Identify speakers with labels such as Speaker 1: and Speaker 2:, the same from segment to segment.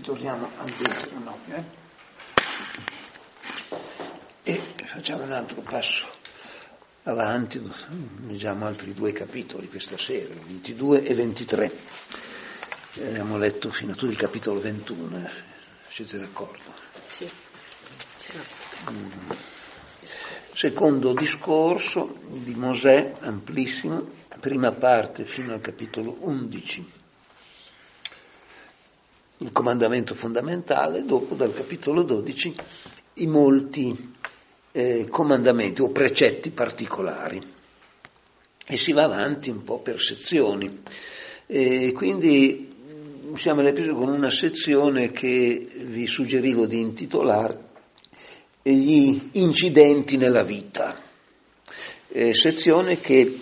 Speaker 1: Torniamo al 29 e facciamo un altro passo avanti, leggiamo altri 2 capitoli questa sera, 22 e 23. Abbiamo letto fino a tutto il capitolo 21, siete d'accordo?
Speaker 2: Sì.
Speaker 1: Secondo discorso di Mosè, amplissimo, prima parte fino al capitolo 11. Il comandamento fondamentale, dopo dal capitolo 12 i molti comandamenti o precetti particolari, e si va avanti un po' per sezioni. Quindi siamo all'episodio con una sezione che vi suggerivo di intitolare gli incidenti nella vita, sezione che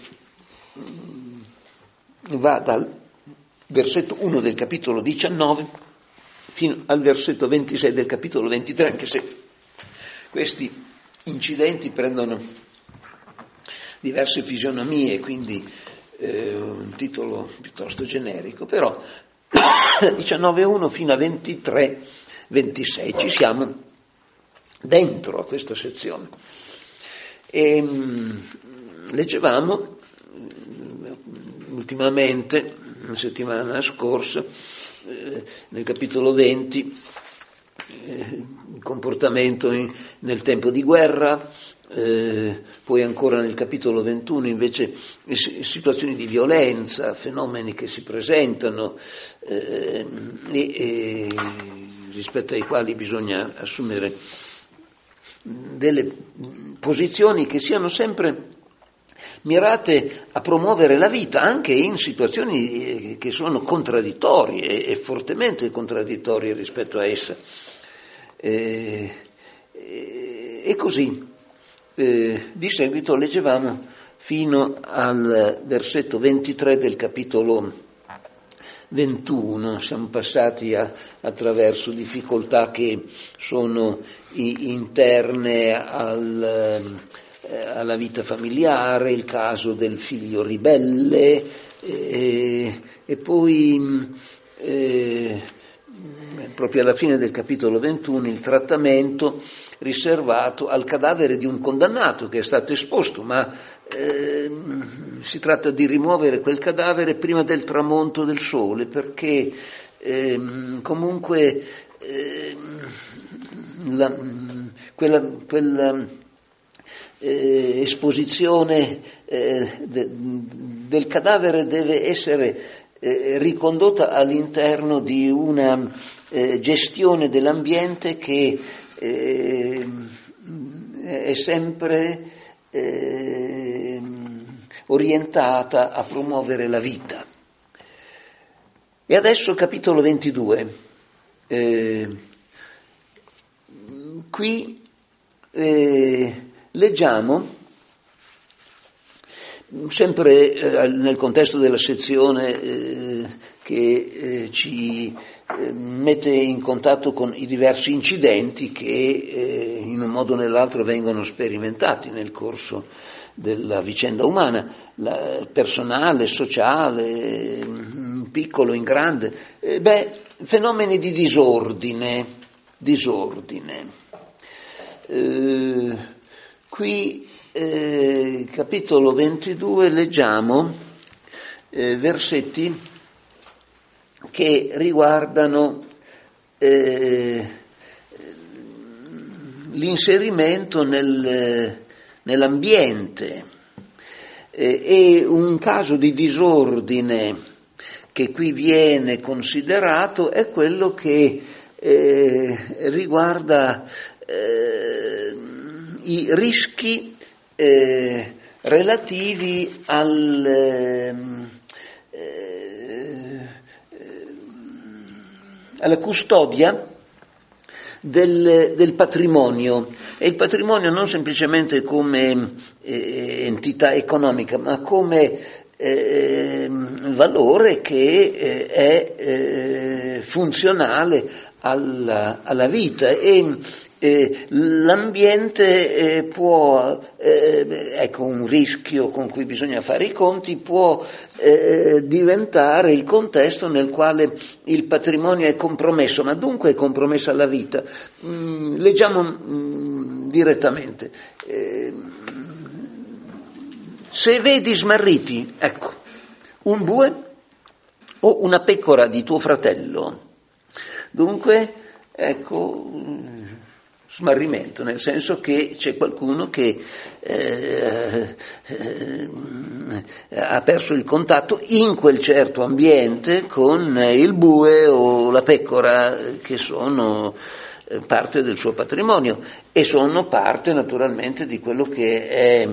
Speaker 1: va dal versetto 1 del capitolo 19 fino al versetto 26 del capitolo 23, anche se questi incidenti prendono diverse fisionomie, quindi un titolo piuttosto generico, però 19.1 fino a 23-26 ci siamo dentro a questa sezione. E leggevamo ultimamente, una settimana scorsa, nel capitolo 20, il comportamento nel tempo di guerra, poi ancora nel capitolo 21 invece situazioni di violenza, fenomeni che si presentano rispetto ai quali bisogna assumere delle posizioni che siano sempre mirate a promuovere la vita anche in situazioni che sono contraddittorie e fortemente contraddittorie rispetto a essa. E così di seguito leggevamo fino al versetto 23 del capitolo 21, siamo passati attraverso difficoltà che sono interne alla vita familiare, il caso del figlio ribelle e poi proprio alla fine del capitolo 21 il trattamento riservato al cadavere di un condannato che è stato esposto, ma si tratta di rimuovere quel cadavere prima del tramonto del sole, perché comunque quella esposizione del cadavere deve essere ricondotta all'interno di una gestione dell'ambiente che è sempre orientata a promuovere la vita. E adesso capitolo 22. Qui leggiamo, sempre nel contesto della sezione che ci mette in contatto con i diversi incidenti che in un modo o nell'altro vengono sperimentati nel corso della vicenda umana, personale, sociale, in piccolo, in grande, fenomeni di disordine. Qui capitolo 22 leggiamo versetti che riguardano l'inserimento nell'ambiente e un caso di disordine che qui viene considerato è quello che riguarda i rischi relativi alla custodia del patrimonio, e il patrimonio non semplicemente come entità economica, ma come valore che è funzionale alla vita, e l'ambiente può, ecco, un rischio con cui bisogna fare i conti, può diventare il contesto nel quale il patrimonio è compromesso, ma dunque è compromessa la vita. Leggiamo direttamente. Se vedi smarriti, ecco, un bue o una pecora di tuo fratello, dunque, ecco, smarrimento, nel senso che c'è qualcuno che ha perso il contatto in quel certo ambiente con il bue o la pecora, che sono parte del suo patrimonio e sono parte naturalmente di quello che è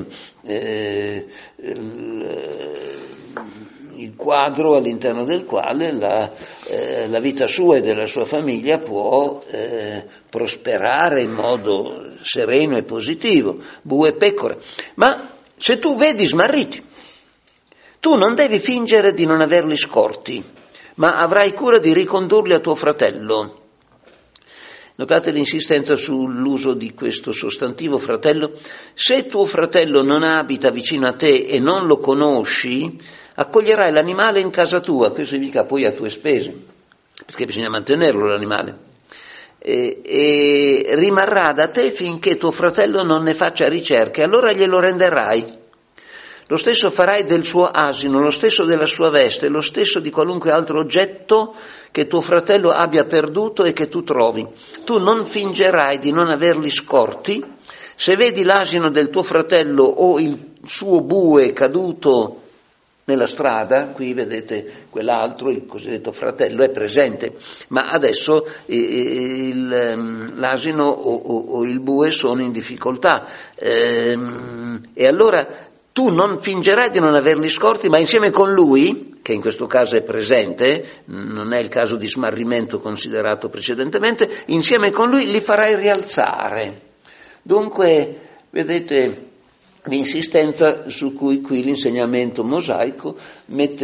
Speaker 1: il quadro all'interno del quale la vita sua e della sua famiglia può prosperare in modo sereno e positivo, bue e pecore. Ma se tu vedi smarriti, tu non devi fingere di non averli scorti, ma avrai cura di ricondurli a tuo fratello. Notate l'insistenza sull'uso di questo sostantivo fratello. Se tuo fratello non abita vicino a te e non lo conosci, accoglierai l'animale in casa tua, questo significa poi a tue spese, perché bisogna mantenerlo l'animale, e rimarrà da te finché tuo fratello non ne faccia ricerche, allora glielo renderai. Lo stesso farai del suo asino, lo stesso della sua veste, lo stesso di qualunque altro oggetto che tuo fratello abbia perduto e che tu trovi. Tu non fingerai di non averli scorti. Se vedi l'asino del tuo fratello o il suo bue caduto nella strada, qui vedete quell'altro, il cosiddetto fratello, è presente, ma adesso l'asino o il bue sono in difficoltà. E allora tu non fingerai di non averli scorti, ma insieme con lui, che in questo caso è presente, non è il caso di smarrimento considerato precedentemente, insieme con lui li farai rialzare. Dunque, vedete l'insistenza su cui qui l'insegnamento mosaico mette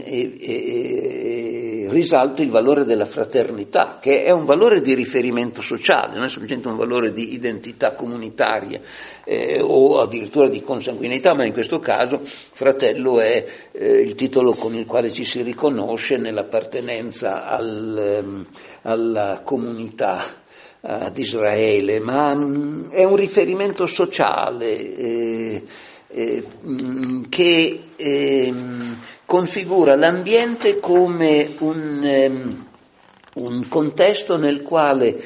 Speaker 1: risalta il valore della fraternità, che è un valore di riferimento sociale, non è semplicemente un valore di identità comunitaria o addirittura di consanguineità, ma in questo caso fratello è il titolo con il quale ci si riconosce nell'appartenenza alla comunità ad Israele, ma è un riferimento sociale che configura l'ambiente come un contesto nel quale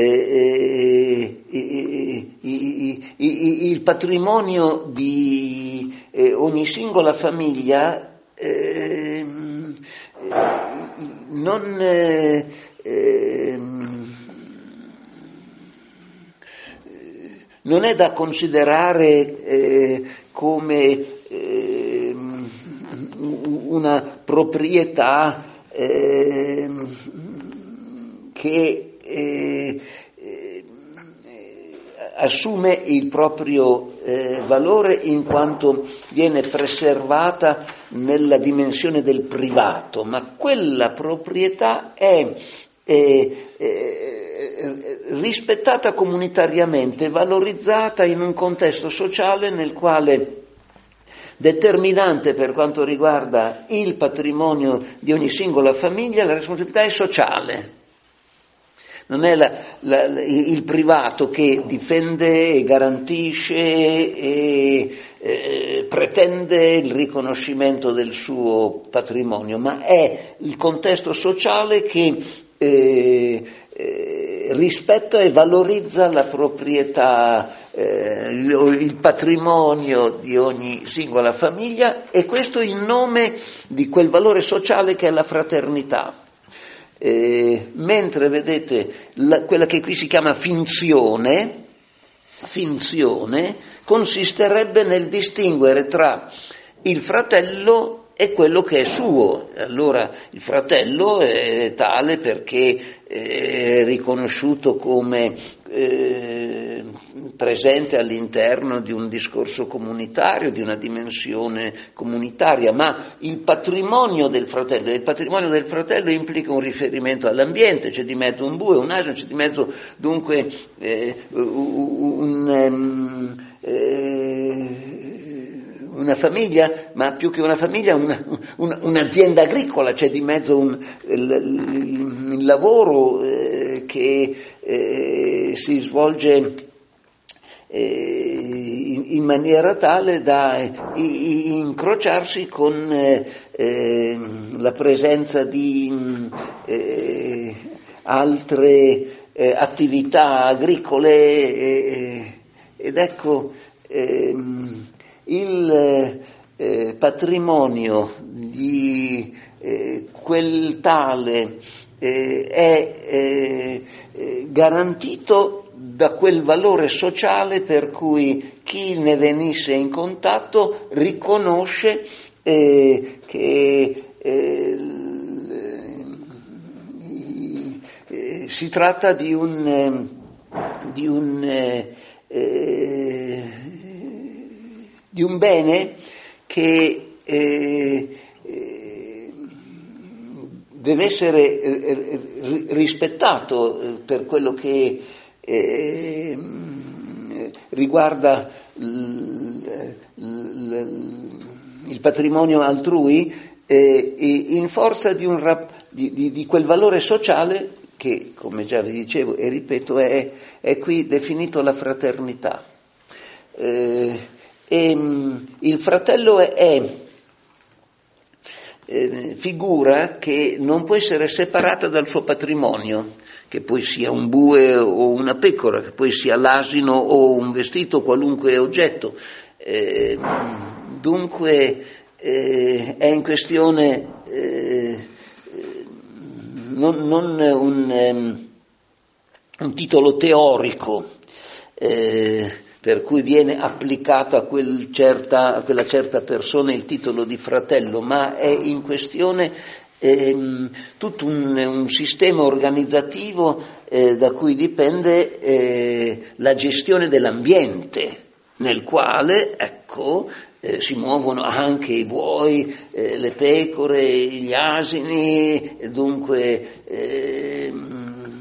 Speaker 1: il patrimonio di ogni singola famiglia non è da considerare come una proprietà che assume il proprio valore in quanto viene preservata nella dimensione del privato, ma quella proprietà è rispettata comunitariamente, valorizzata in un contesto sociale nel quale determinante per quanto riguarda il patrimonio di ogni singola famiglia, la responsabilità è sociale. Non è il privato che difende e garantisce e pretende il riconoscimento del suo patrimonio, ma è il contesto sociale che rispetta e valorizza la proprietà, il patrimonio di ogni singola famiglia, e questo in nome di quel valore sociale che è la fraternità. Mentre vedete quella che qui si chiama finzione consisterebbe nel distinguere tra il fratello e quello che è suo. Allora il fratello è tale perché è riconosciuto come presente all'interno di un discorso comunitario, di una dimensione comunitaria, ma il patrimonio del fratello implica un riferimento all'ambiente, c'è di mezzo un bue, un asino, c'è di mezzo dunque una famiglia, ma più che una famiglia un'azienda agricola, c'è di mezzo il lavoro che si svolge in maniera tale da incrociarsi con la presenza di altre attività agricole ed ecco il patrimonio di quel tale è garantito da quel valore sociale per cui chi ne venisse in contatto riconosce che si tratta di un bene che deve essere rispettato per quello che riguarda il patrimonio altrui in forza di quel valore sociale che, come già vi dicevo e ripeto, è qui definito la fraternità. Il fratello è figura che non può essere separata dal suo patrimonio, che poi sia un bue o una pecora, che poi sia l'asino o un vestito, qualunque oggetto. Dunque è in questione non un titolo teorico per cui viene applicato a quella certa persona il titolo di fratello, ma è in questione tutto un sistema organizzativo da cui dipende la gestione dell'ambiente, nel quale si muovono anche i buoi, le pecore, gli asini, dunque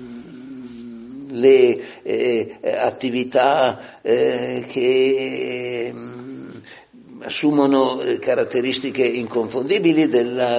Speaker 1: le attività che assumono caratteristiche inconfondibili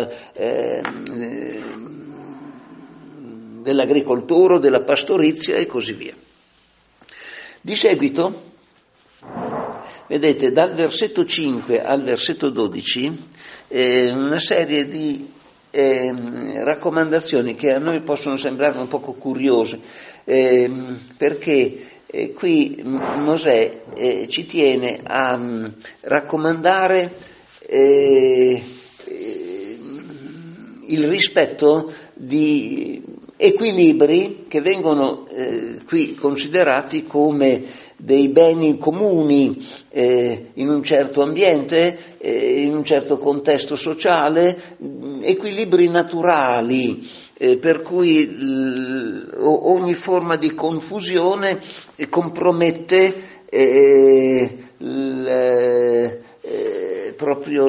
Speaker 1: dell'agricoltura, della pastorizia e così via. Di seguito, vedete, dal versetto 5 al versetto 12 una serie di raccomandazioni che a noi possono sembrare un poco curiose, perché qui Mosè ci tiene a raccomandare il rispetto di equilibri che vengono qui considerati come dei beni comuni in un certo ambiente, in un certo contesto sociale, equilibri naturali, per cui ogni forma di confusione compromette proprio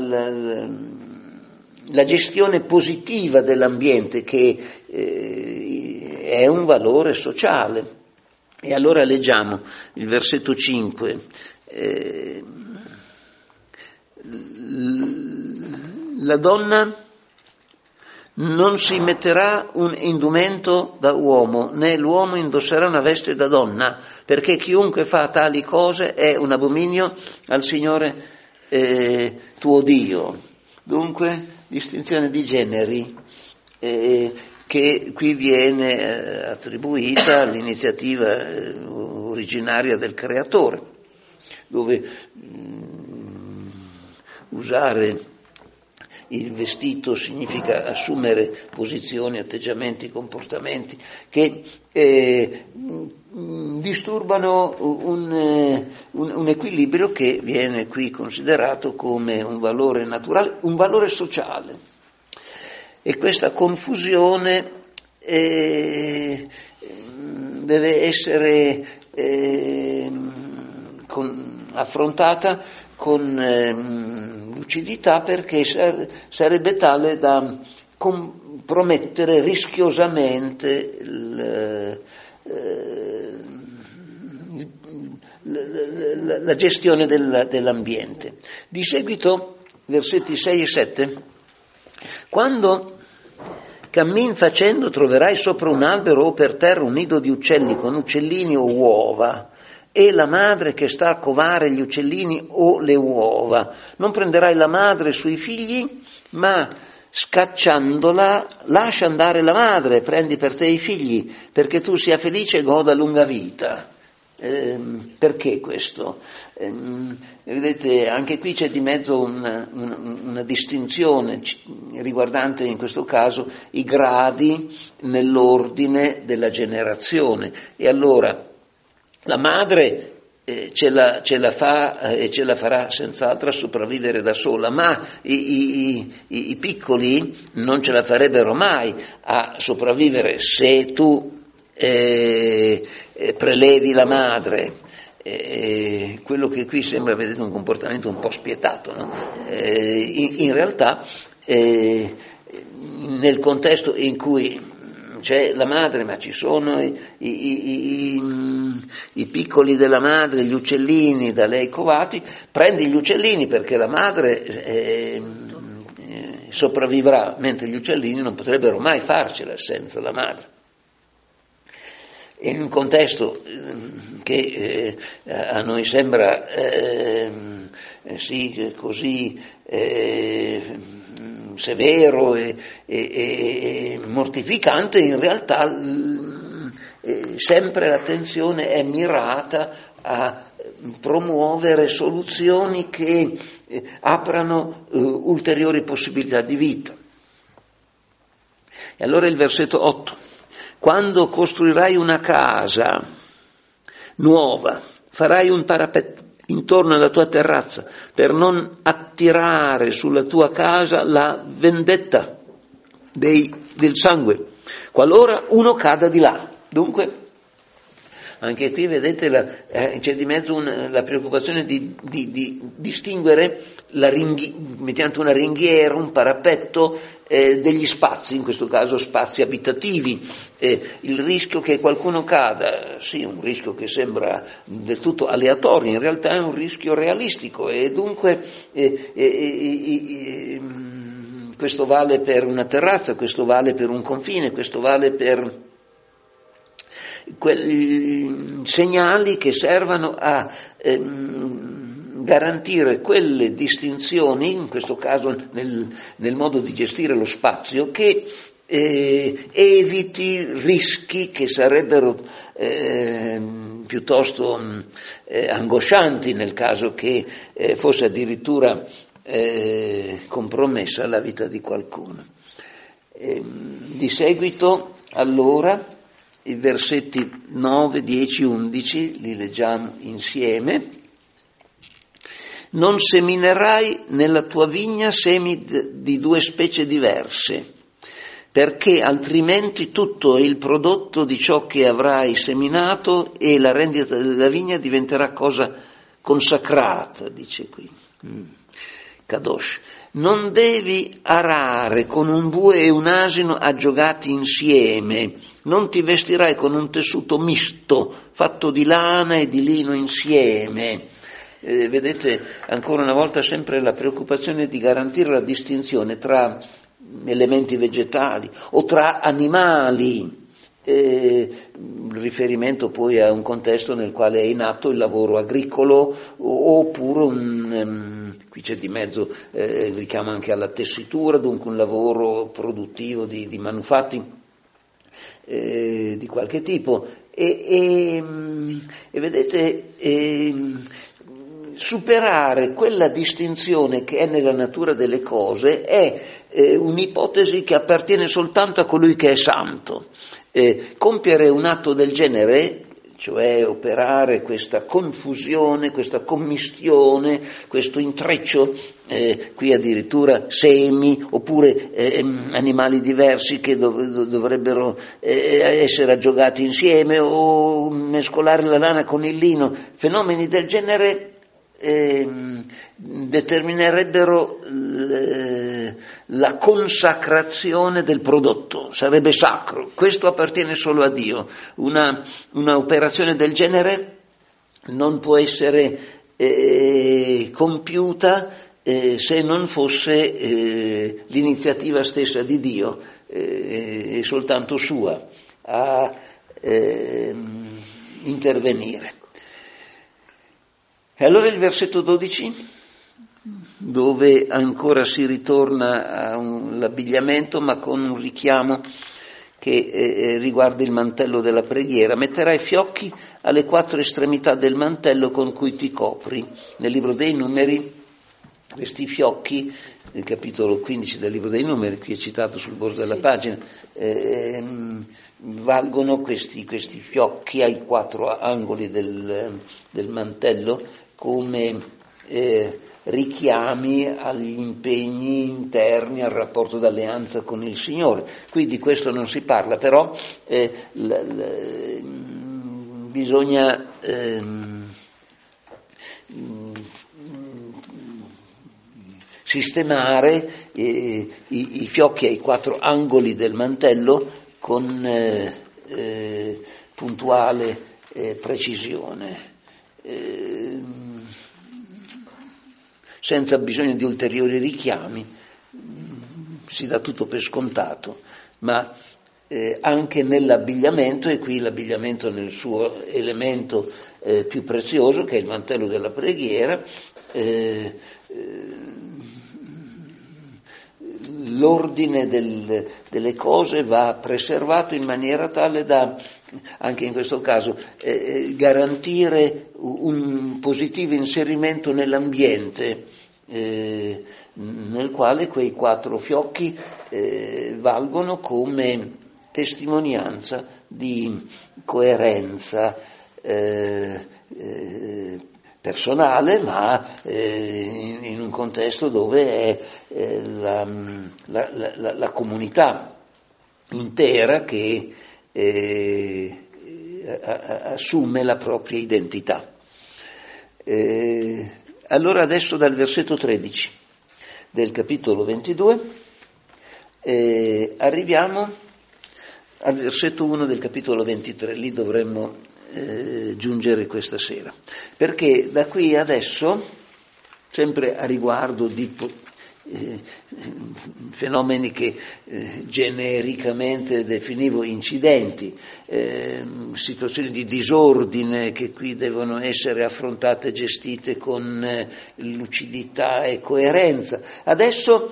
Speaker 1: la gestione positiva dell'ambiente, che è un valore sociale. E allora leggiamo il versetto 5. La donna non si metterà un indumento da uomo, né l'uomo indosserà una veste da donna, perché chiunque fa tali cose è un abominio al Signore tuo Dio. Dunque, distinzione di generi che qui viene attribuita all'iniziativa originaria del creatore, dove usare il vestito significa assumere posizioni, atteggiamenti, comportamenti che disturbano un equilibrio che viene qui considerato come un valore naturale, un valore sociale. E questa confusione deve essere affrontata con lucidità, perché sarebbe tale da compromettere rischiosamente la gestione dell'ambiente. Di seguito, versetti 6 e 7, quando cammin facendo troverai sopra un albero o per terra un nido di uccelli con uccellini o uova, e la madre che sta a covare gli uccellini o le uova. Non prenderai la madre sui figli, ma scacciandola lascia andare la madre, prendi per te i figli, perché tu sia felice e goda lunga vita. Perché questo? Vedete, anche qui c'è di mezzo una distinzione riguardante in questo caso i gradi nell'ordine della generazione. E allora la madre ce la fa e ce la farà senz'altro a sopravvivere da sola, ma i piccoli non ce la farebbero mai a sopravvivere se tu prelevi la madre. Quello che qui sembra, vedete, un comportamento un po' spietato, no? In realtà nel contesto in cui c'è la madre, ma ci sono i piccoli della madre, gli uccellini da lei covati, prendi gli uccellini perché la madre sopravvivrà, mentre gli uccellini non potrebbero mai farcela senza la madre. In un contesto che a noi sembra sì, così severo e mortificante, in realtà sempre l'attenzione è mirata a promuovere soluzioni che aprano ulteriori possibilità di vita. E allora il versetto 8. Quando costruirai una casa nuova, farai un parapetto intorno alla tua terrazza per non attirare sulla tua casa la vendetta del sangue, qualora uno cada di là. Dunque, anche qui vedete c'è di mezzo la preoccupazione di distinguere mediante una ringhiera, un parapetto, degli spazi, in questo caso spazi abitativi. Il rischio che qualcuno cada, sì, un rischio che sembra del tutto aleatorio, in realtà è un rischio realistico, e dunque questo vale per una terrazza, questo vale per un confine, questo vale per quei segnali che servano a garantire quelle distinzioni, in questo caso nel modo di gestire lo spazio, che eviti rischi che sarebbero piuttosto angoscianti nel caso che fosse addirittura compromessa la vita di qualcuno. Di seguito, allora, i versetti 9, 10, 11 li leggiamo insieme. Non seminerai nella tua vigna semi di due specie diverse, perché altrimenti tutto il prodotto di ciò che avrai seminato e la rendita della vigna diventerà cosa consacrata, dice qui. Kadosh. Non devi arare con un bue e un asino aggiogati insieme, non ti vestirai con un tessuto misto, fatto di lana e di lino insieme. Vedete, ancora una volta sempre la preoccupazione di garantire la distinzione tra elementi vegetali o tra animali, riferimento poi a un contesto nel quale è in atto il lavoro agricolo, oppure qui c'è di mezzo richiamo anche alla tessitura, dunque un lavoro produttivo di manufatti di qualche tipo, e vedete, superare quella distinzione che è nella natura delle cose è un'ipotesi che appartiene soltanto a colui che è santo. Compiere un atto del genere cioè operare questa confusione, questa commistione, questo intreccio, qui addirittura semi oppure animali diversi che dovrebbero essere aggiogati insieme o mescolare la lana con il lino. Fenomeni del genere determinerebbero la consacrazione del prodotto, sarebbe sacro. Questo appartiene solo a Dio. Una operazione del genere non può essere compiuta se non fosse l'iniziativa stessa di Dio, è soltanto sua a intervenire. E allora il versetto 12, dove ancora si ritorna all'abbigliamento, ma con un richiamo che riguarda il mantello della preghiera. Metterai fiocchi alle 4 estremità del mantello con cui ti copri. Nel libro dei Numeri, questi fiocchi, nel capitolo 15 del libro dei Numeri, qui è citato sul bordo della pagina, valgono questi fiocchi ai 4 angoli del mantello come richiami agli impegni interni, al rapporto d'alleanza con il Signore. Qui di questo non si parla, però bisogna sistemare i fiocchi ai 4 angoli del mantello con puntuale precisione, senza bisogno di ulteriori richiami. Si dà tutto per scontato, ma anche nell'abbigliamento, e qui l'abbigliamento nel suo elemento più prezioso, che è il mantello della preghiera, l'ordine delle cose va preservato in maniera tale da, anche in questo caso, garantire un positivo inserimento nell'ambiente nel quale quei 4 fiocchi valgono come testimonianza di coerenza personale, ma in un contesto dove è la comunità intera che assume la propria identità. Allora adesso dal versetto 13 del capitolo 22 arriviamo al versetto 1 del capitolo 23, lì dovremmo giungere questa sera, perché da qui adesso, sempre a riguardo di fenomeni che genericamente definivo incidenti, situazioni di disordine che qui devono essere affrontate e gestite con lucidità e coerenza. Adesso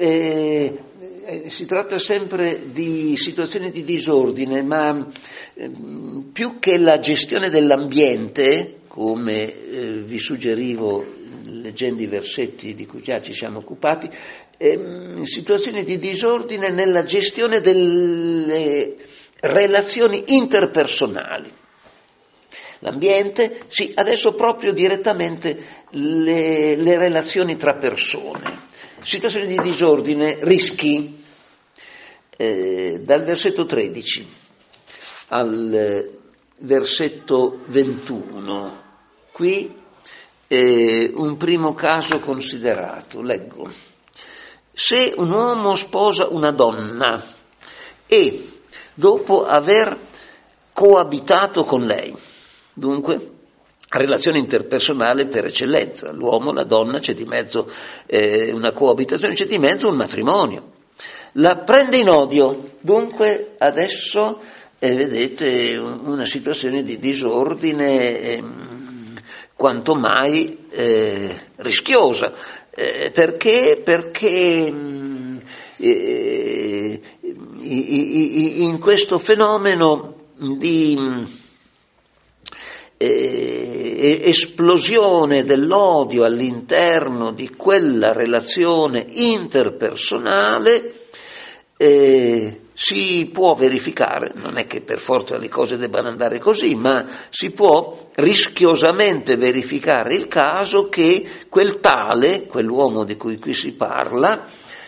Speaker 1: si tratta sempre di situazioni di disordine, ma più che la gestione dell'ambiente, come vi suggerivo leggendo i versetti di cui già ci siamo occupati, situazioni di disordine nella gestione delle relazioni interpersonali. L'ambiente, sì, adesso proprio direttamente le relazioni tra persone. Situazioni di disordine, rischi, dal versetto 13 al versetto 21. Qui un primo caso considerato, leggo. Se un uomo sposa una donna e dopo aver coabitato con lei, dunque relazione interpersonale per eccellenza, l'uomo, la donna, c'è di mezzo una coabitazione, c'è di mezzo un matrimonio, la prende in odio, dunque adesso vedete una situazione di disordine quanto mai rischiosa, perché in questo fenomeno di esplosione dell'odio all'interno di quella relazione interpersonale si può verificare, non è che per forza le cose debbano andare così, ma si può rischiosamente verificare il caso che quel tale, quell'uomo di cui qui si parla,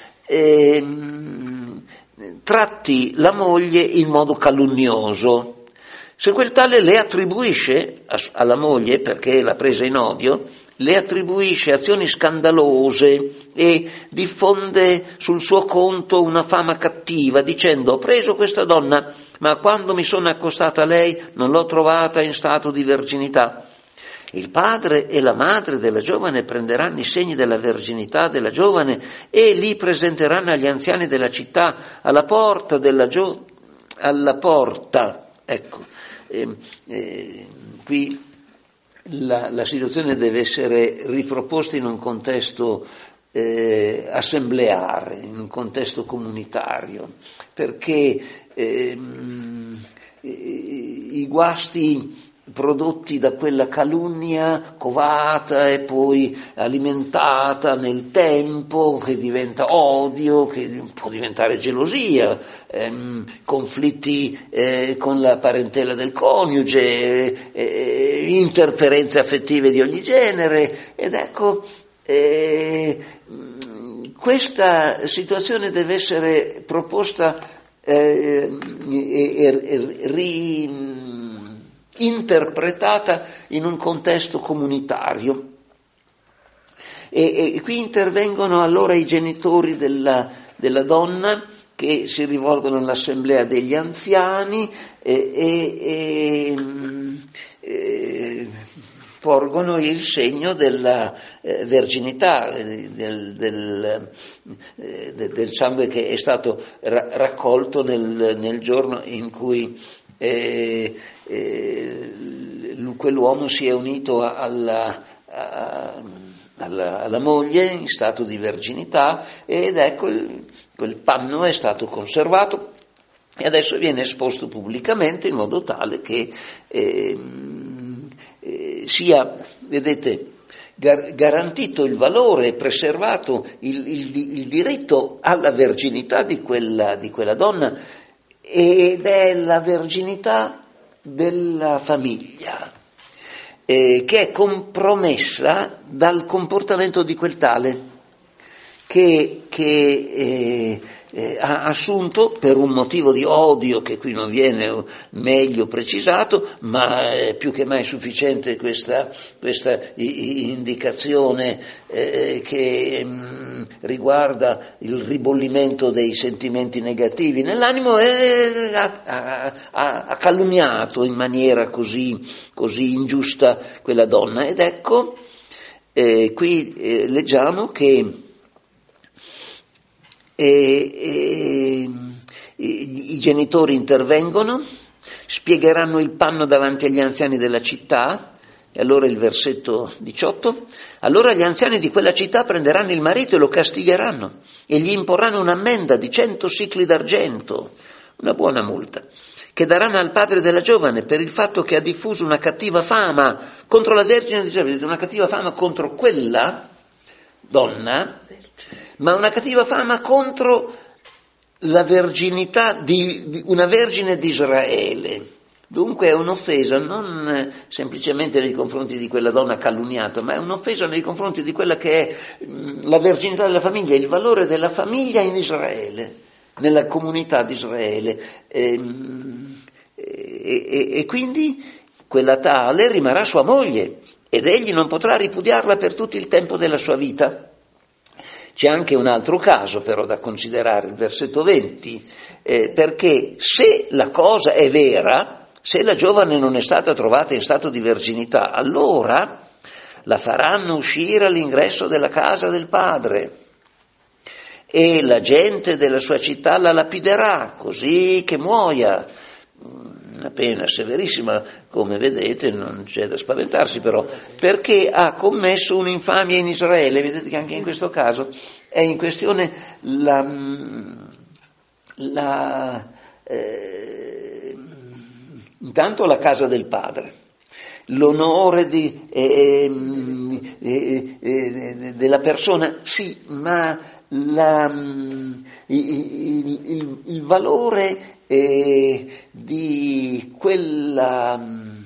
Speaker 1: tratti la moglie in modo calunnioso. Se quel tale le attribuisce alla moglie, perché l'ha presa in odio, le attribuisce azioni scandalose e diffonde sul suo conto una fama cattiva, dicendo: ho preso questa donna, ma quando mi sono accostato a lei non l'ho trovata in stato di verginità. Il padre e la madre della giovane prenderanno i segni della verginità della giovane e li presenteranno agli anziani della città alla porta alla porta. Ecco, qui la situazione deve essere riproposta in un contesto assembleare, in un contesto comunitario, perché i guasti prodotti da quella calunnia covata e poi alimentata nel tempo, che diventa odio, che può diventare gelosia, conflitti con la parentela del coniuge, interferenze affettive di ogni genere, ed ecco, questa situazione deve essere proposta interpretata in un contesto comunitario. E qui intervengono allora i genitori della donna, che si rivolgono all'assemblea degli anziani e porgono il segno della verginità, del sangue che è stato raccolto nel giorno in cui quell'uomo si è unito alla moglie in stato di verginità, ed ecco quel panno è stato conservato e adesso viene esposto pubblicamente in modo tale che sia, vedete, garantito il valore e preservato il diritto alla verginità di quella donna, ed è la verginità della famiglia che è compromessa dal comportamento di quel tale che ha assunto, per un motivo di odio che qui non viene meglio precisato, ma è più che mai sufficiente questa indicazione che riguarda il ribollimento dei sentimenti negativi nell'animo, e ha calunniato in maniera così ingiusta quella donna. Ed ecco, qui leggiamo che i genitori intervengono, spiegheranno il panno davanti agli anziani della città, e allora il versetto 18, allora gli anziani di quella città prenderanno il marito e lo castigheranno e gli imporranno un'ammenda di 100 sicli d'argento, una buona multa, che daranno al padre della giovane per il fatto che ha diffuso una cattiva fama contro la Vergine di Israele, una cattiva fama contro quella donna, ma una cattiva fama contro la verginità di una vergine di Israele. Dunque è un'offesa non semplicemente nei confronti di quella donna calunniata, ma è un'offesa nei confronti di quella che è la verginità della famiglia, il valore della famiglia in Israele, nella comunità di Israele. E quindi quella tale rimarrà sua moglie ed egli non potrà ripudiarla per tutto il tempo della sua vita. C'è anche un altro caso però da considerare, il versetto 20, perché se la cosa è vera, se la giovane non è stata trovata in stato di verginità, allora la faranno uscire all'ingresso della casa del padre e la gente della sua città la lapiderà così che muoia. Una pena severissima, come vedete, non c'è da spaventarsi però, perché ha commesso un'infamia in Israele. Vedete che anche in questo caso è in questione intanto la casa del padre, l'onore della persona, sì, ma il valore di quella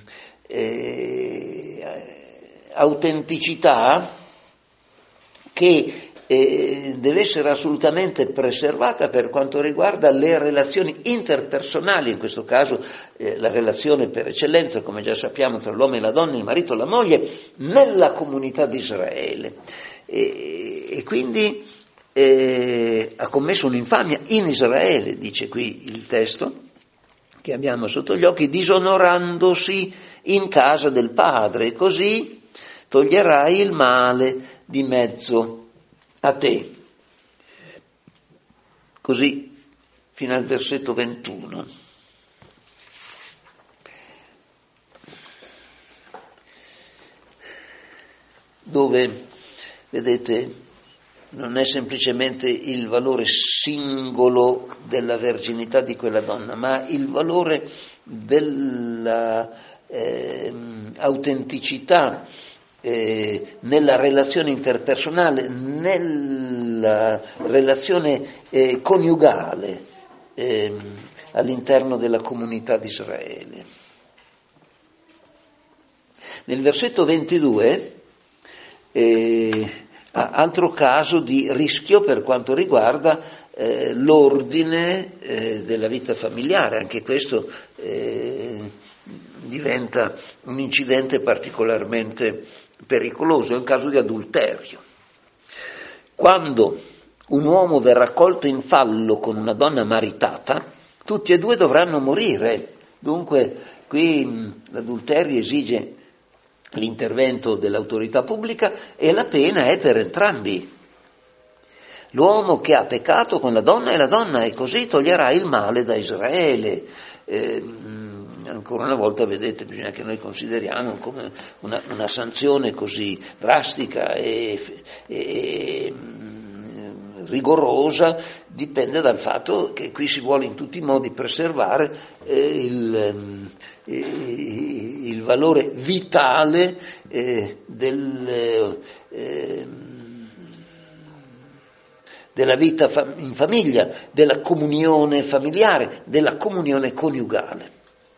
Speaker 1: autenticità che deve essere assolutamente preservata per quanto riguarda le relazioni interpersonali, in questo caso la relazione per eccellenza, come già sappiamo, tra l'uomo e la donna, il marito e la moglie, nella comunità di Israele. E quindi ha commesso un'infamia in Israele, dice qui il testo che abbiamo sotto gli occhi, disonorandosi in casa del padre, così toglierai il male di mezzo a te. Così fino al versetto 21. Dove, vedete, non è semplicemente il valore singolo della verginità di quella donna, ma il valore della autenticità nella relazione interpersonale, nella relazione coniugale all'interno della comunità di Israele. Nel versetto 22 altro caso di rischio per quanto riguarda l'ordine della vita familiare, anche questo diventa un incidente particolarmente pericoloso, è un caso di adulterio. Quando un uomo verrà colto in fallo con una donna maritata, tutti e due dovranno morire. Dunque qui l'adulterio esige l'intervento dell'autorità pubblica e la pena è per entrambi. L'uomo che ha peccato con la donna e la donna, e così toglierà il male da Israele. Ancora una volta, vedete, bisogna che noi consideriamo come una sanzione così drastica e rigorosa, dipende dal fatto che qui si vuole in tutti i modi preservare il valore vitale della vita in famiglia, della comunione familiare, della comunione coniugale.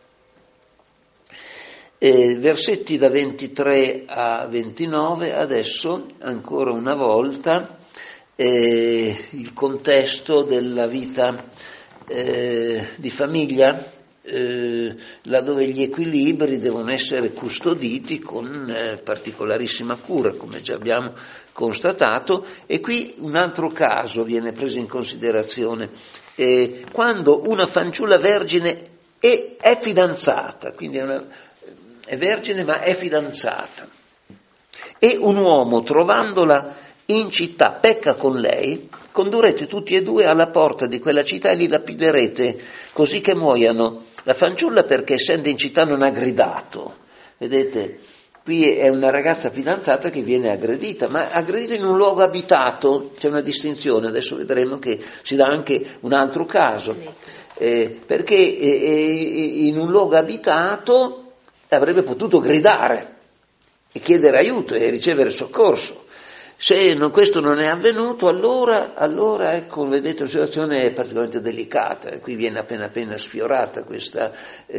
Speaker 1: Versetti da 23 a 29, adesso ancora una volta il contesto della vita di famiglia, laddove gli equilibri devono essere custoditi con particolarissima cura, come già abbiamo constatato, e qui un altro caso viene preso in considerazione, quando una fanciulla vergine è fidanzata, quindi è vergine ma è fidanzata, e un uomo trovandola in città pecca con lei, condurrete tutti e due alla porta di quella città e li lapiderete così che muoiano. La fanciulla perché essendo in città non ha gridato. Vedete, qui è una ragazza fidanzata che viene aggredita, ma aggredita in un luogo abitato, c'è una distinzione, adesso vedremo che si dà anche un altro caso, perché in un luogo abitato avrebbe potuto gridare e chiedere aiuto e ricevere soccorso. Se questo non è avvenuto, allora ecco, vedete, la situazione è particolarmente delicata. Qui viene appena sfiorata questa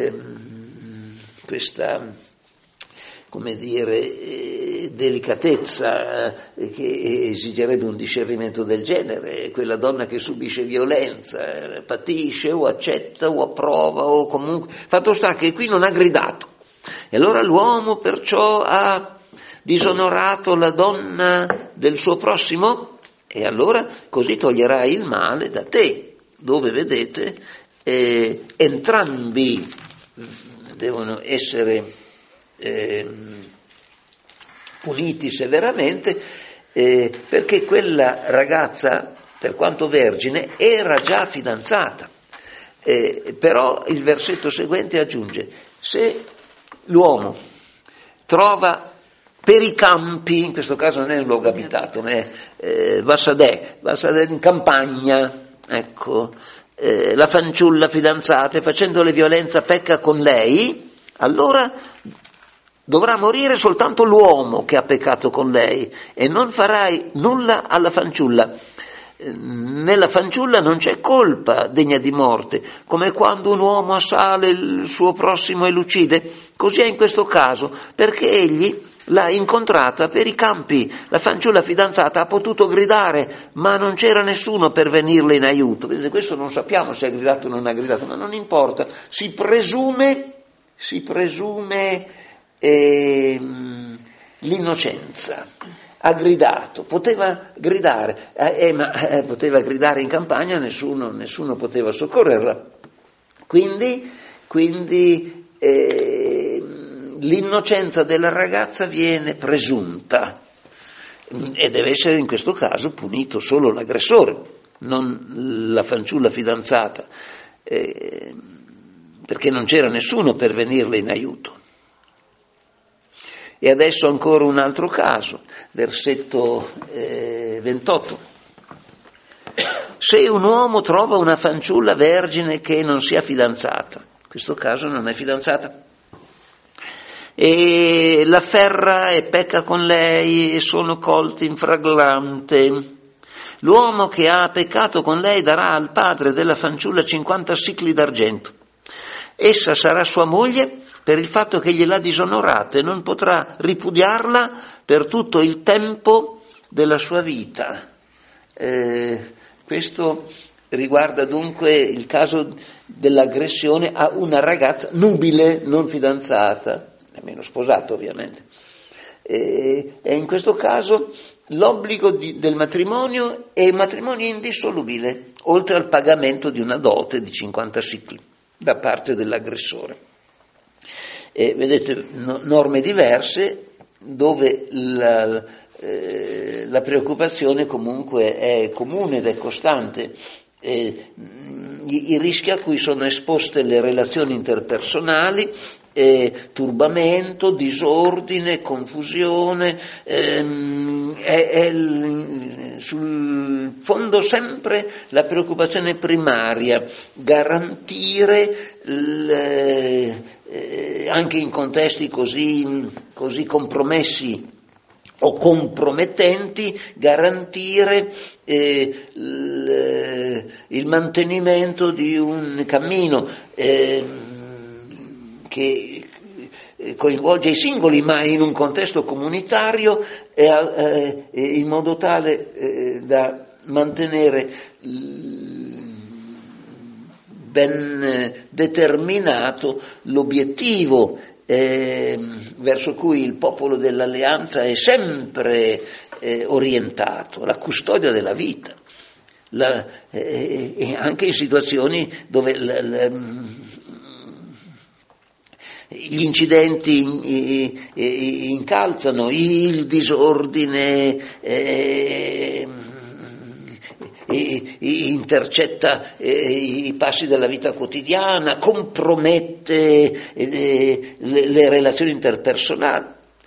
Speaker 1: come dire, delicatezza che esigerebbe un discernimento del genere. Quella donna che subisce violenza, patisce o accetta o approva o comunque, fatto sta che qui non ha gridato. E allora l'uomo perciò ha disonorato la donna del suo prossimo, e allora così toglierai il male da te, dove vedete entrambi devono essere puniti severamente, perché quella ragazza, per quanto vergine, era già fidanzata. Però il versetto seguente aggiunge: se l'uomo trova per i campi, in questo caso non è un luogo abitato, ma è Vassadè in campagna, ecco, la fanciulla fidanzata e facendole violenza pecca con lei, allora dovrà morire soltanto l'uomo che ha peccato con lei e non farai nulla alla fanciulla. nella fanciulla non c'è colpa degna di morte, come quando un uomo assale il suo prossimo e l'uccide. Così è in questo caso, perché egli l'ha incontrata per i campi. La fanciulla fidanzata ha potuto gridare, ma non c'era nessuno per venirle in aiuto. Vedete, questo non sappiamo se ha gridato o non ha gridato, ma non importa. Si presume l'innocenza. Ha gridato, poteva gridare, ma poteva gridare in campagna, nessuno poteva soccorrerla. Quindi l'innocenza della ragazza viene presunta e deve essere in questo caso punito solo l'aggressore, non la fanciulla fidanzata, perché non c'era nessuno per venirle in aiuto. E adesso ancora un altro caso, versetto 28. Se un uomo trova una fanciulla vergine che non sia fidanzata, in questo caso non è fidanzata, e l'afferra e pecca con lei e sono colti in flagrante, l'uomo che ha peccato con lei darà al padre della fanciulla 50 sicli d'argento. Essa sarà sua moglie per il fatto che gliel'ha disonorata e non potrà ripudiarla per tutto il tempo della sua vita. Questo riguarda dunque il caso dell'aggressione a una ragazza nubile, non fidanzata, nemmeno sposata ovviamente. E in questo caso l'obbligo del matrimonio è un matrimonio indissolubile, oltre al pagamento di una dote di 50 sicli da parte dell'aggressore. Vedete, norme diverse dove la preoccupazione comunque è comune ed è costante. I rischi a cui sono esposte le relazioni interpersonali, turbamento, disordine, confusione, sul fondo sempre la preoccupazione primaria, garantire anche in contesti così compromessi o compromettenti, garantire il mantenimento di un cammino che coinvolge i singoli, ma in un contesto comunitario, in modo tale da mantenere ben determinato l'obiettivo verso cui il popolo dell'alleanza è sempre orientato, la custodia della vita, e anche in situazioni dove gli incidenti incalzano, il disordine intercetta i passi della vita quotidiana, compromette le relazioni interpersonali.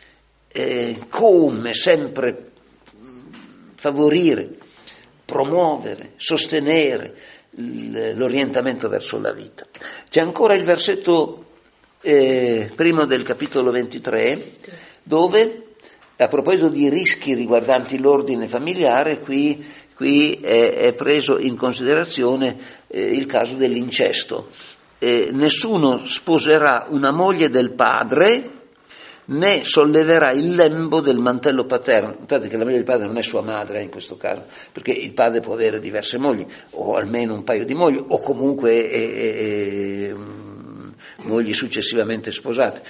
Speaker 1: Come sempre favorire, promuovere, sostenere l'orientamento verso la vita. C'è ancora il versetto primo del capitolo 23, dove, a proposito di rischi riguardanti l'ordine familiare, qui è preso in considerazione il caso dell'incesto. Nessuno sposerà una moglie del padre, né solleverà il lembo del mantello paterno. Notate che la moglie del padre non è sua madre in questo caso, perché il padre può avere diverse mogli, o almeno un paio di mogli, o comunque mogli successivamente sposate,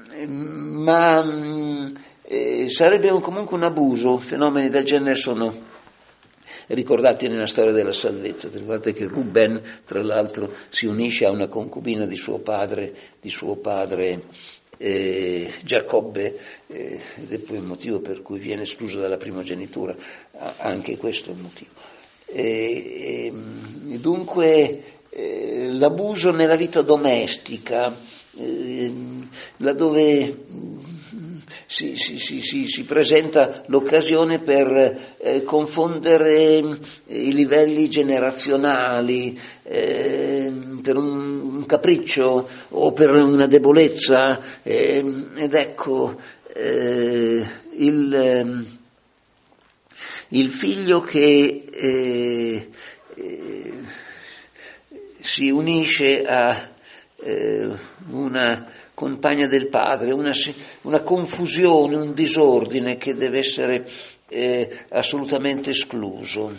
Speaker 1: ma sarebbe comunque un abuso. Fenomeni del genere sono ricordati nella storia della salvezza. Ricordate che Ruben, tra l'altro, si unisce a una concubina di suo padre Giacobbe, ed è poi il motivo per cui viene escluso dalla primogenitura. Anche questo è il motivo. Dunque l'abuso nella vita domestica, laddove si presenta l'occasione per confondere i livelli generazionali, per un capriccio o per una debolezza, ed ecco il figlio che si unisce a una compagna del padre, una confusione, un disordine che deve essere assolutamente escluso.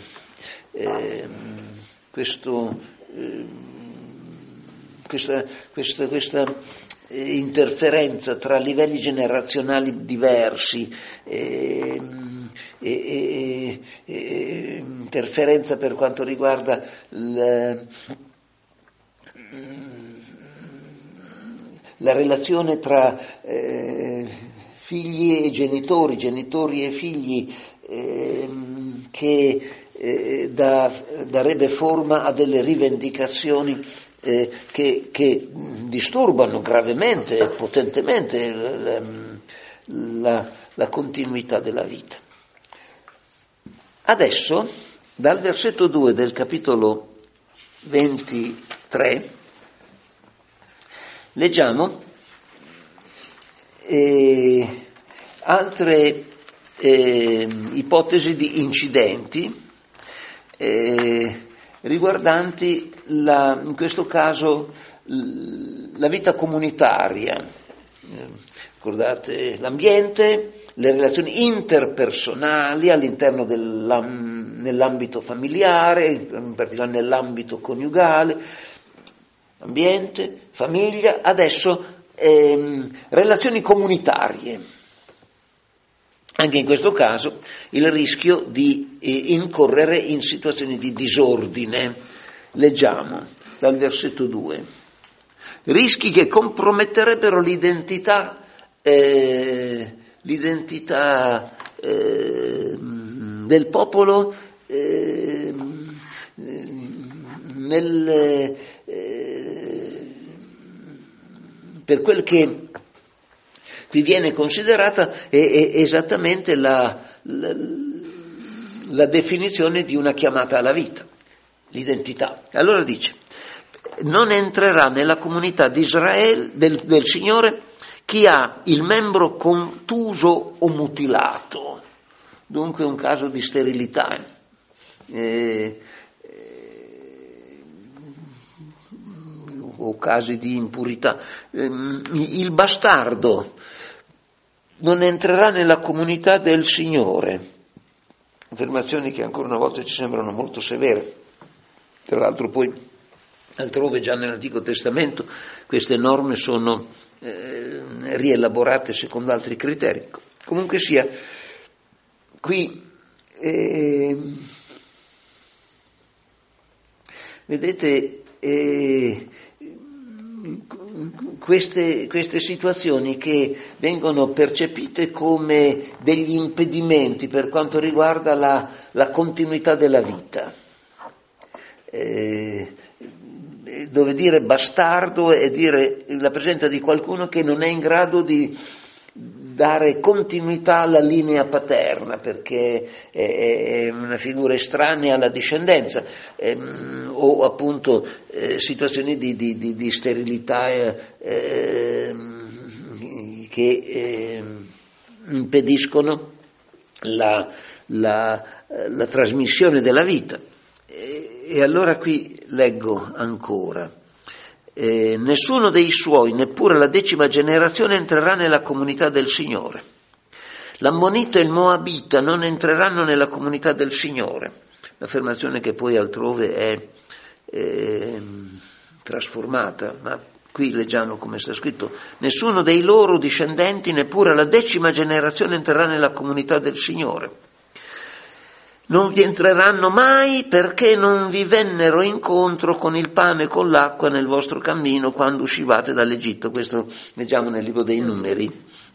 Speaker 1: Questa interferenza tra livelli generazionali diversi, interferenza per quanto riguarda la relazione tra figli e genitori e figli, che darebbe forma a delle rivendicazioni che disturbano gravemente e potentemente la continuità della vita. Adesso, dal versetto 2 del capitolo 23, leggiamo altre ipotesi di incidenti riguardanti in questo caso la vita comunitaria. Ricordate l'ambiente, le relazioni interpersonali all'interno nell'ambito familiare, in particolare nell'ambito coniugale, ambiente, famiglia, adesso relazioni comunitarie. Anche in questo caso il rischio di incorrere in situazioni di disordine. Leggiamo dal versetto 2. Rischi che comprometterebbero l'identità del popolo per quel che qui viene considerata è esattamente la definizione di una chiamata alla vita, l'identità. Allora dice: non entrerà nella comunità di Israele, del Signore, chi ha il membro contuso o mutilato, dunque un caso di sterilità, o casi di impurità. Il bastardo non entrerà nella comunità del Signore. Affermazioni che ancora una volta ci sembrano molto severe. Tra l'altro poi altrove già nell'Antico Testamento queste norme sono rielaborate secondo altri criteri. Comunque sia, qui vedete queste situazioni che vengono percepite come degli impedimenti per quanto riguarda la continuità della vita. Dove dire bastardo è dire la presenza di qualcuno che non è in grado di dare continuità alla linea paterna, perché è una figura estranea alla discendenza, o appunto situazioni di sterilità che impediscono la trasmissione della vita. E allora qui leggo ancora: nessuno dei suoi, neppure la 10ª generazione, entrerà nella comunità del Signore. L'ammonita e il moabita non entreranno nella comunità del Signore. L'affermazione che poi altrove è trasformata, ma qui leggiamo come sta scritto: nessuno dei loro discendenti, neppure la 10ª generazione, entrerà nella comunità del Signore. Non vi entreranno mai, perché non vi vennero incontro con il pane e con l'acqua nel vostro cammino quando uscivate dall'Egitto. Questo leggiamo nel libro dei Numeri.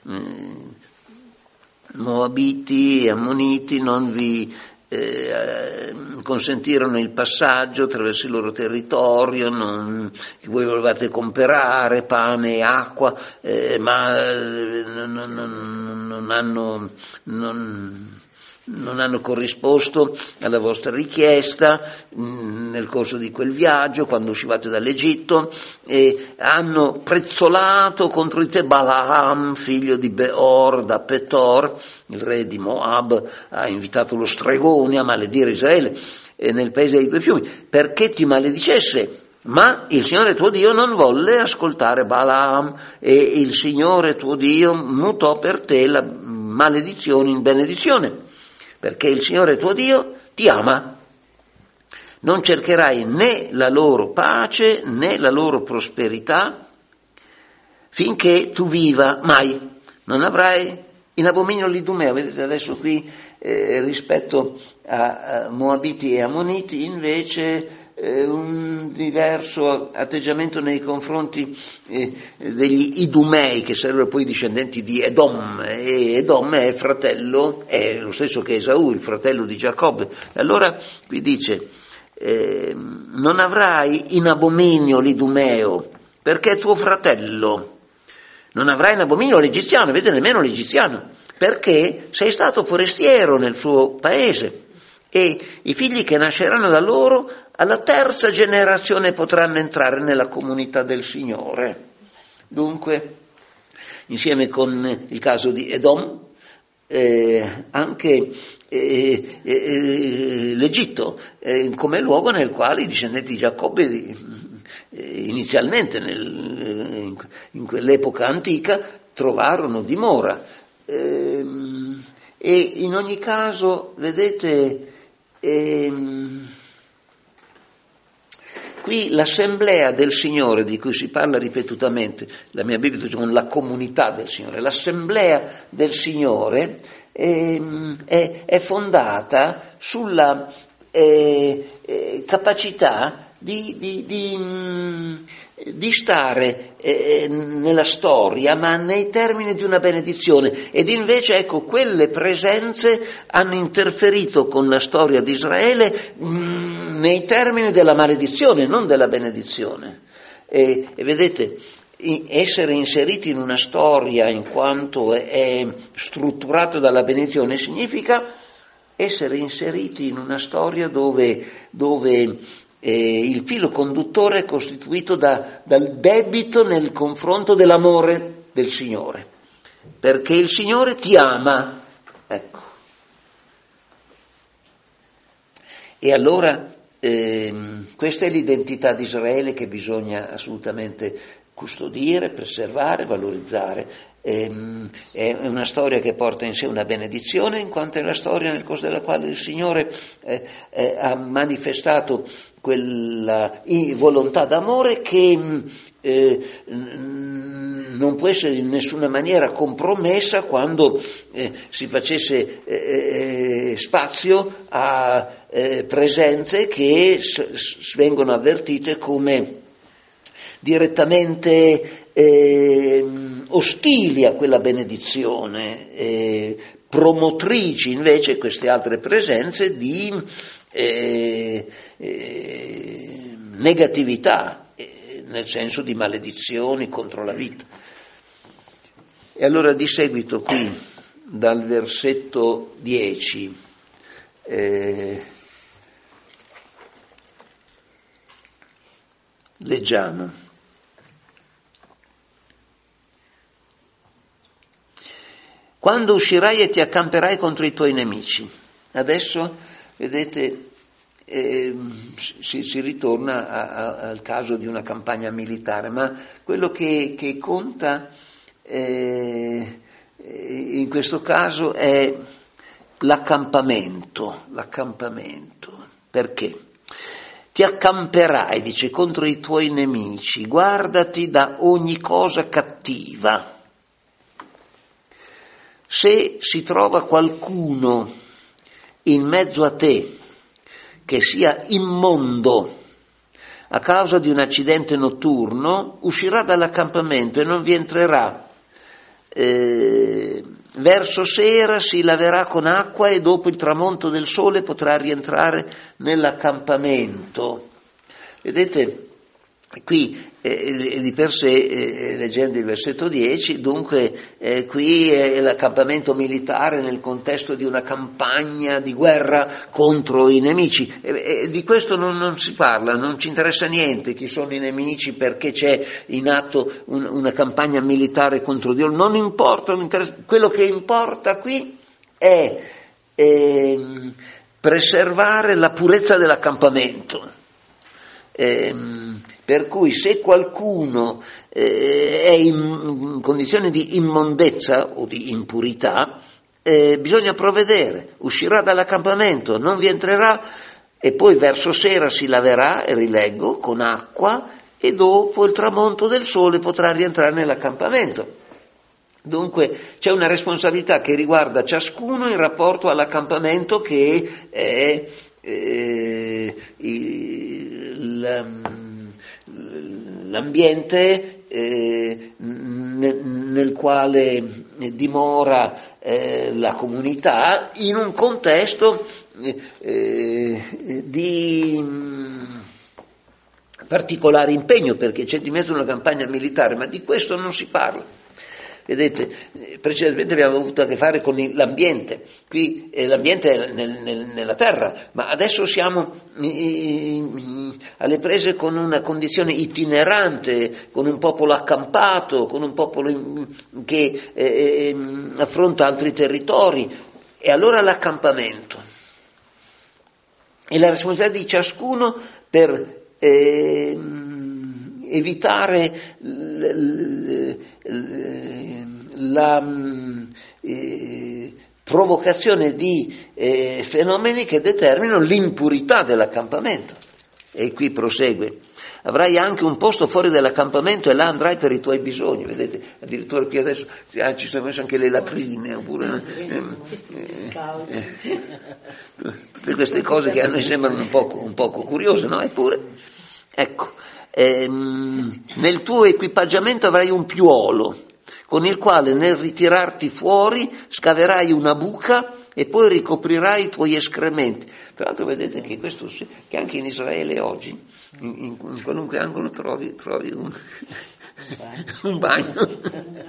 Speaker 1: Moabiti e Ammoniti non vi consentirono il passaggio attraverso il loro territorio, voi volevate comprare pane e acqua, ma non hanno corrisposto alla vostra richiesta nel corso di quel viaggio, quando uscivate dall'Egitto, e hanno prezzolato contro di te Balaam, figlio di Beor, da Petor, il re di Moab, ha invitato lo stregone a maledire Israele nel paese dei due fiumi, perché ti maledicesse. Ma il Signore tuo Dio non volle ascoltare Balaam, e il Signore tuo Dio mutò per te la maledizione in benedizione, perché il Signore tuo Dio ti ama. Non cercherai né la loro pace né la loro prosperità finché tu viva, mai. Non avrai in abominio l'idumeo. Vedete adesso qui rispetto a Moabiti e Ammoniti invece un diverso atteggiamento nei confronti degli Idumei, che sarebbero poi discendenti di Edom, e Edom è fratello, è lo stesso che Esaù, il fratello di Giacobbe. Allora qui dice non avrai in abominio l'Idumeo perché è tuo fratello, non avrai in abominio l'Egiziano, vedete, nemmeno l'Egiziano, perché sei stato forestiero nel suo paese, e i figli che nasceranno da loro alla terza generazione potranno entrare nella comunità del Signore. Dunque, insieme con il caso di Edom, anche l'Egitto come luogo nel quale i discendenti di Giacobbe inizialmente in quell'epoca antica trovarono dimora. E in ogni caso, vedete, qui l'assemblea del Signore, di cui si parla ripetutamente, la mia Bibbia dice con la comunità del Signore, l'assemblea del Signore è fondata sulla capacità di stare nella storia, ma nei termini di una benedizione. Ed invece, ecco, quelle presenze hanno interferito con la storia di Israele nei termini della maledizione, non della benedizione. E vedete, essere inseriti in una storia in quanto è strutturato dalla benedizione significa essere inseriti in una storia dove il filo conduttore è costituito dal debito nei confronto dell'amore del Signore, perché il Signore ti ama, ecco. E allora questa è l'identità di Israele che bisogna assolutamente custodire, preservare, valorizzare. È una storia che porta in sé una benedizione, in quanto è la storia nel corso della quale il Signore ha manifestato quella volontà d'amore che non può essere in nessuna maniera compromessa quando si facesse spazio a presenze che vengono avvertite come direttamente ostili a quella benedizione, promotrici invece queste altre presenze di negatività, nel senso di maledizioni contro la vita. E allora di seguito qui dal versetto 10 leggiamo: quando uscirai e ti accamperai contro i tuoi nemici. Adesso, vedete, si ritorna al caso di una campagna militare, ma quello che conta in questo caso è l'accampamento. Perché? Ti accamperai, dice, contro i tuoi nemici, guardati da ogni cosa cattiva. Se si trova qualcuno in mezzo a te che sia immondo a causa di un accidente notturno, uscirà dall'accampamento e non vi entrerà. Verso sera si laverà con acqua e dopo il tramonto del sole potrà rientrare nell'accampamento. Vedete, Qui di per sé, leggendo il versetto 10, dunque qui è l'accampamento militare nel contesto di una campagna di guerra contro i nemici. Di questo non si parla, non ci interessa niente chi sono i nemici, perché c'è in atto una campagna militare contro Dio, non importa, quello che importa qui è preservare la purezza dell'accampamento. Per cui se qualcuno è in condizioni di immondezza o di impurità, bisogna provvedere, uscirà dall'accampamento, non vi entrerà, e poi verso sera si laverà, e rileggo, con acqua, e dopo il tramonto del sole potrà rientrare nell'accampamento. Dunque c'è una responsabilità che riguarda ciascuno in rapporto all'accampamento, che è l'ambiente nel quale dimora la comunità, in un contesto di particolare impegno, perché c'è di mezzo una campagna militare, ma di questo non si parla. Vedete, precedentemente abbiamo avuto a che fare con l'ambiente, qui l'ambiente è nella terra, ma adesso siamo alle prese con una condizione itinerante, con un popolo accampato, con un popolo che affronta altri territori, e allora l'accampamento. E la responsabilità di ciascuno per evitare la provocazione di fenomeni che determinano l'impurità dell'accampamento. E qui prosegue: avrai anche un posto fuori dall'accampamento e là andrai per i tuoi bisogni. Vedete, addirittura qui adesso ci sono messe anche le latrine, oppure tutte queste cose che a noi sembrano un poco curiose, no? Eppure, ecco, nel tuo equipaggiamento avrai un piuolo, con il quale nel ritirarti fuori scaverai una buca e poi ricoprirai i tuoi escrementi. Tra l'altro vedete che questo che anche in Israele oggi, in qualunque angolo trovi un bagno.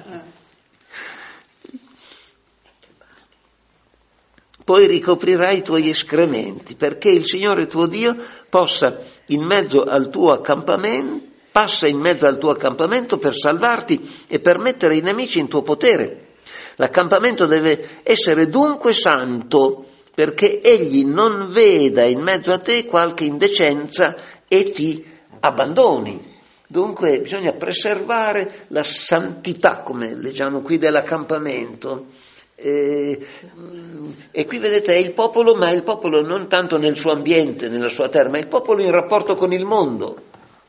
Speaker 1: Poi ricoprirai i tuoi escrementi, perché il Signore tuo Dio passa in mezzo al tuo accampamento, passa in mezzo al tuo accampamento per salvarti e per mettere i nemici in tuo potere. L'accampamento deve essere dunque santo, perché egli non veda in mezzo a te qualche indecenza e ti abbandoni. Dunque bisogna preservare la santità, come leggiamo qui, dell'accampamento. E qui vedete è il popolo, ma il popolo non tanto nel suo ambiente, nella sua terra, ma il popolo in rapporto con il mondo.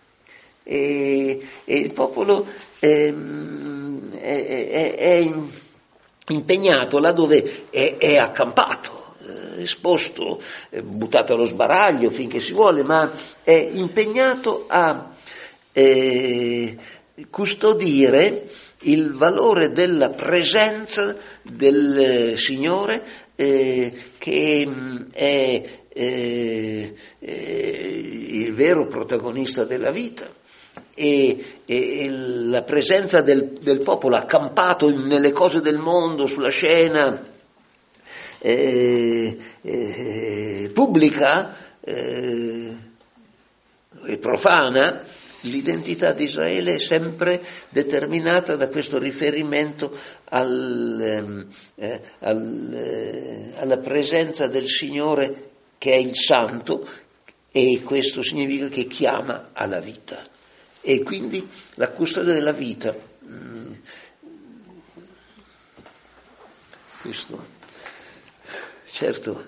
Speaker 1: E il popolo è impegnato là dove è accampato, esposto, buttato allo sbaraglio finché si vuole, ma è impegnato a custodire il valore della presenza del Signore, che è il vero protagonista della vita, e la presenza del popolo accampato nelle cose del mondo, sulla scena pubblica e profana. L'identità di Israele è sempre determinata da questo riferimento alla presenza del Signore, che è il Santo, e questo significa che chiama alla vita. E quindi la custodia della vita, questo, certo,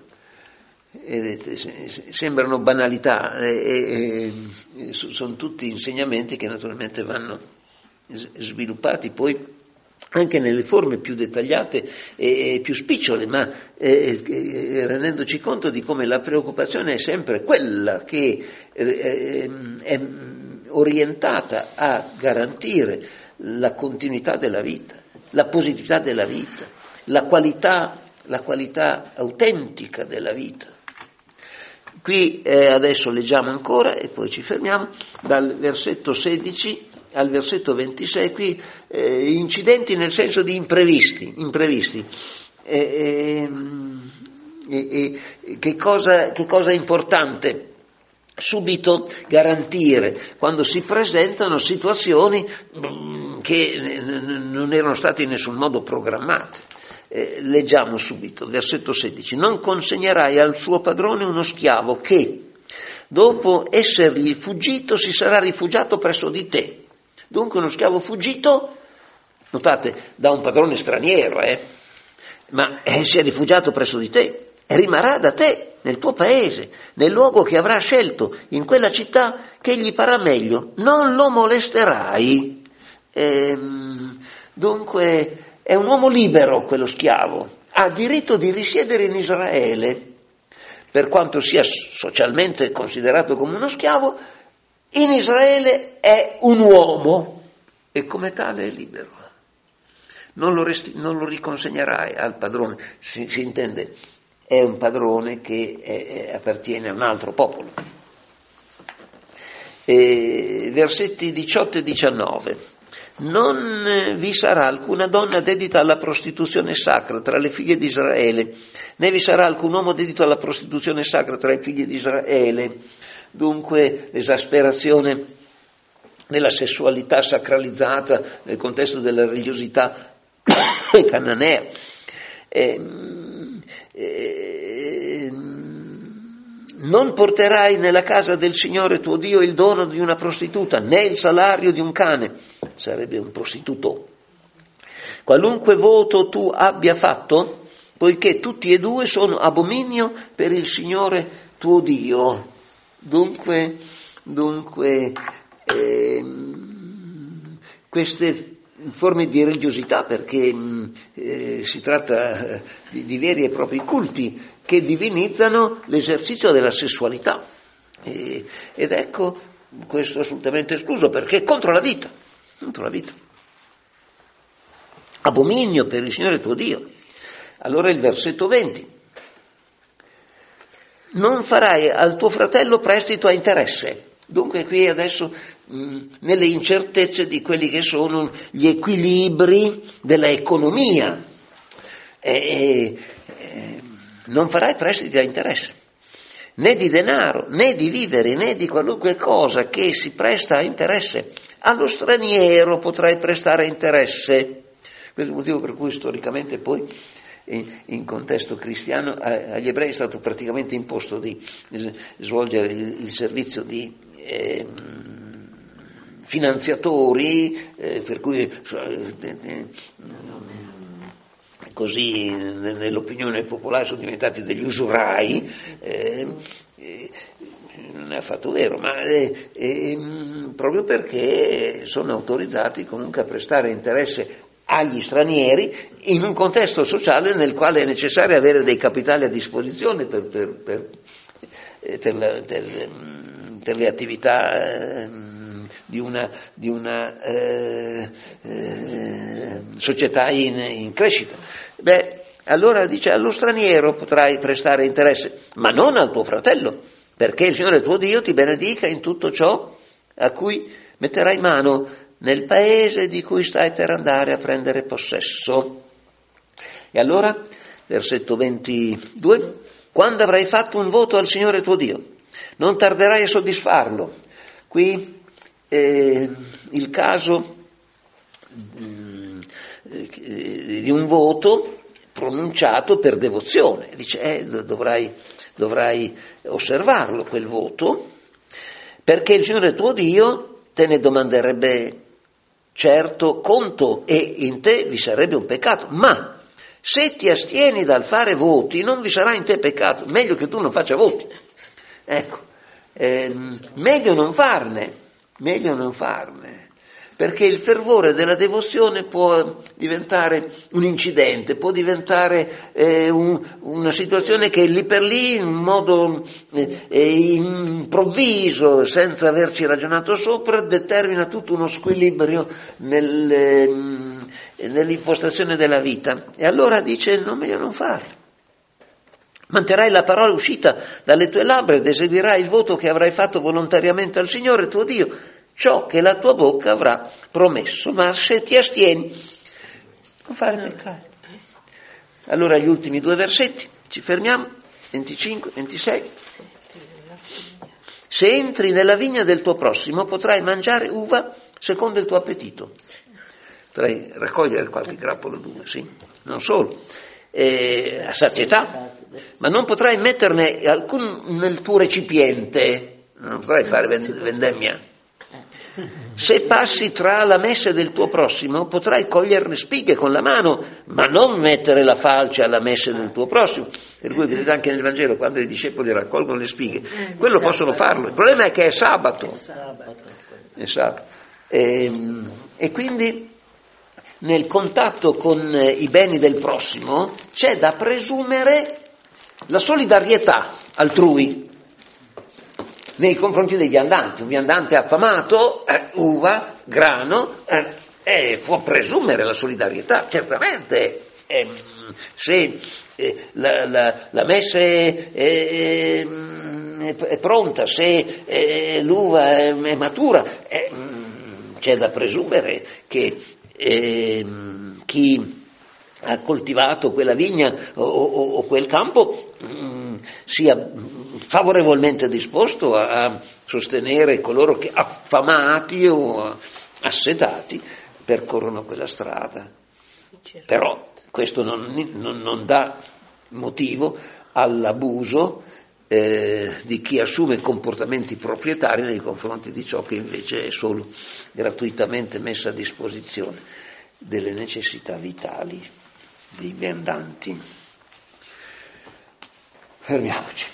Speaker 1: sembrano banalità, sono tutti insegnamenti che naturalmente vanno sviluppati poi anche nelle forme più dettagliate e più spicciole, ma rendendoci conto di come la preoccupazione è sempre quella che è orientata a garantire la continuità della vita, la positività della vita, la qualità autentica della vita. qui adesso leggiamo ancora e poi ci fermiamo, dal versetto 16 al versetto 26, qui incidenti nel senso di imprevisti. Che cosa è importante subito garantire quando si presentano situazioni che non erano state in nessun modo programmate. Leggiamo subito, versetto 16: non consegnerai al suo padrone uno schiavo che, dopo essergli fuggito, si sarà rifugiato presso di te. Dunque uno schiavo fuggito, notate, da un padrone straniero, ma si è rifugiato presso di te, e rimarrà da te, nel tuo paese, nel luogo che avrà scelto, in quella città che gli parrà meglio. Non lo molesterai. Dunque è un uomo libero quello schiavo, ha diritto di risiedere in Israele, per quanto sia socialmente considerato come uno schiavo. In Israele è un uomo e come tale è libero. Non lo riconsegnerai al padrone, si intende, è un padrone che appartiene a un altro popolo. Versetti 18 e 19. Non vi sarà alcuna donna dedita alla prostituzione sacra tra le figlie di Israele, né vi sarà alcun uomo dedito alla prostituzione sacra tra i figli di Israele. Dunque l'esasperazione nella sessualità sacralizzata nel contesto della religiosità cananea. Non porterai nella casa del Signore tuo Dio il dono di una prostituta, né il salario di un cane, sarebbe un prostituto. Qualunque voto tu abbia fatto, poiché tutti e due sono abominio per il Signore tuo Dio. Dunque queste forme di religiosità, perché si tratta di veri e propri culti che divinizzano l'esercizio della sessualità, ed ecco questo è assolutamente escluso perché è contro la vita. Abominio per il Signore tuo Dio. Allora il versetto 20: non farai al tuo fratello prestito a interesse. Dunque qui adesso nelle incertezze di quelli che sono gli equilibri della economia, non farai prestiti a interesse, né di denaro, né di viveri, né di qualunque cosa che si presta a interesse. Allo straniero potrai prestare a interesse. Questo è il motivo per cui storicamente poi in contesto cristiano agli ebrei è stato praticamente imposto di svolgere il servizio di finanziatori, per cui così nell'opinione popolare sono diventati degli usurai. Non è affatto vero, ma proprio perché sono autorizzati comunque a prestare interesse agli stranieri in un contesto sociale nel quale è necessario avere dei capitali a disposizione per le attività di una società in crescita. Allora dice: allo straniero potrai prestare interesse, ma non al tuo fratello, perché il Signore tuo Dio ti benedica in tutto ciò a cui metterai mano nel paese di cui stai per andare a prendere possesso. E allora, versetto 22, quando avrai fatto un voto al Signore tuo Dio, non tarderai a soddisfarlo. Qui il caso di un voto pronunciato per devozione. Dice, dovrai osservarlo quel voto, perché il Signore tuo Dio te ne domanderebbe certo conto e in te vi sarebbe un peccato, ma se ti astieni dal fare voti non vi sarà in te peccato. Meglio che tu non faccia voti, ecco, meglio non farne, perché il fervore della devozione può diventare un incidente, può diventare una situazione che lì per lì, in un modo improvviso, senza averci ragionato sopra, determina tutto uno squilibrio nell'impostazione della vita. E allora dice: no, meglio non farlo. Manterrai la parola uscita dalle tue labbra ed eseguirai il voto che avrai fatto volontariamente al Signore tuo Dio, ciò che la tua bocca avrà promesso, ma se ti astieni, non fare peccare. Allora gli ultimi 2 versetti, ci fermiamo, 25, 26. Se entri nella vigna del tuo prossimo potrai mangiare uva secondo il tuo appetito. Potrai raccogliere qualche grappolo d'uva, sì, non solo, a sazietà, ma non potrai metterne alcun nel tuo recipiente, non potrai fare vendemmia. Se passi tra la messe del tuo prossimo potrai coglierne spighe con la mano, ma non mettere la falce alla messe del tuo prossimo. Per cui vedete anche nel Vangelo, quando i discepoli raccolgono le spighe, quello possono farlo, il problema è che è sabato. È sabato. E quindi nel contatto con i beni del prossimo c'è da presumere la solidarietà altrui nei confronti dei viandanti. Un viandante affamato, uva, grano, può presumere la solidarietà, certamente. Se la messe è pronta, se l'uva è matura, c'è da presumere che chi ha coltivato quella vigna o quel campo sia favorevolmente disposto a sostenere coloro che affamati o assetati percorrono quella strada. Però questo non dà motivo all'abuso di chi assume comportamenti proprietari nei confronti di ciò che invece è solo gratuitamente messo a disposizione delle necessità vitali dei viandanti. Fermiamoci.